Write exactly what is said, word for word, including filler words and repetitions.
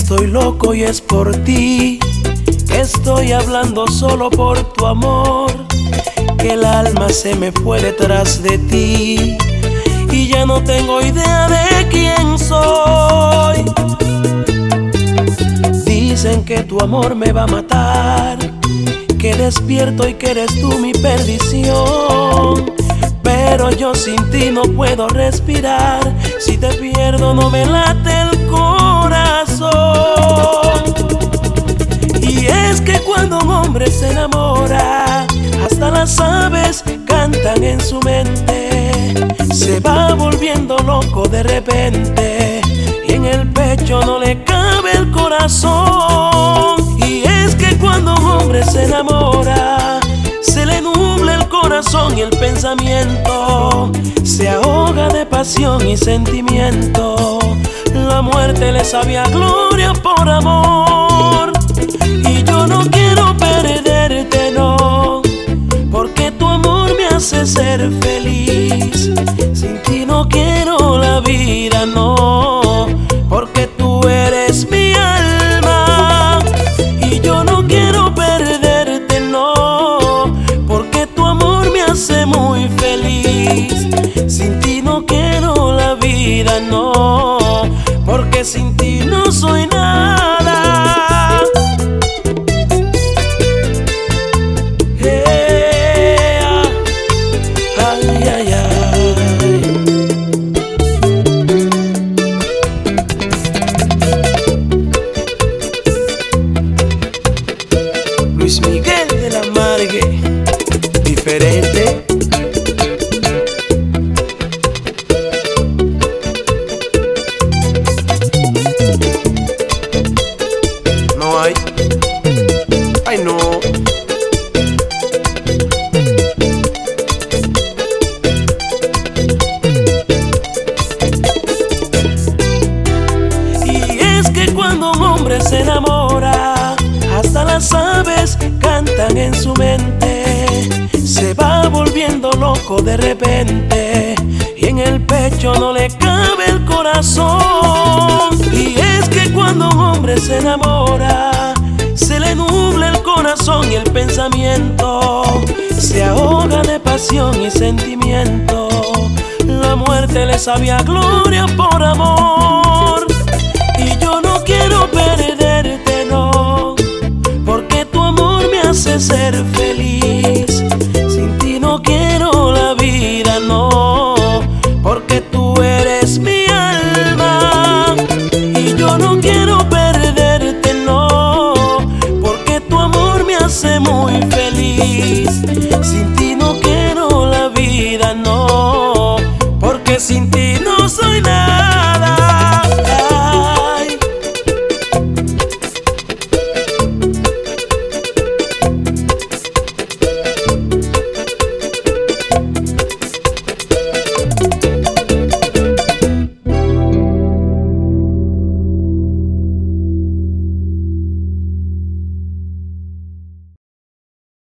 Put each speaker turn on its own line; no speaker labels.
estoy loco y es por ti. Estoy hablando solo por tu amor, que el alma se me fue detrás de ti y ya no tengo idea de quién soy. Dicen que tu amor me va a matar, que despierto y que eres tú mi perdición, pero yo sin ti no puedo respirar. Si te pierdo no me late el corazón. Y es que cuando un hombre se enamora, hasta las aves cantan en su mente. Se va volviendo loco de repente y en el pecho no le cabe el corazón. Y es que cuando un hombre se enamora, se le nubla el corazón y el pensamiento, se ahoga de pasión y sentimiento. La muerte le sabe a gloria por amor. Y yo no quiero perderte, no, porque tu amor me hace ser feliz. Sin ti no quiero la vida, no, porque tú eres mi alma. Y yo no quiero perderte, no, porque tu amor me hace muy feliz. Sin ti no quiero la vida, no, porque sin ti no soy nada. Luis Miguel de la Margue, diferente. No hay, ay no. Y es que cuando un hombre se enamora, hasta las aves cantan en su mente. Se va volviendo loco de repente y en el pecho no le cabe el corazón. Y es que cuando un hombre se enamora, se le nubla el corazón y el pensamiento, se ahoga de pasión y sentimiento. La muerte le sabe a gloria por amor. Y yo no quiero perderte, no, porque tu amor me hace ser feliz. Sin ti no quiero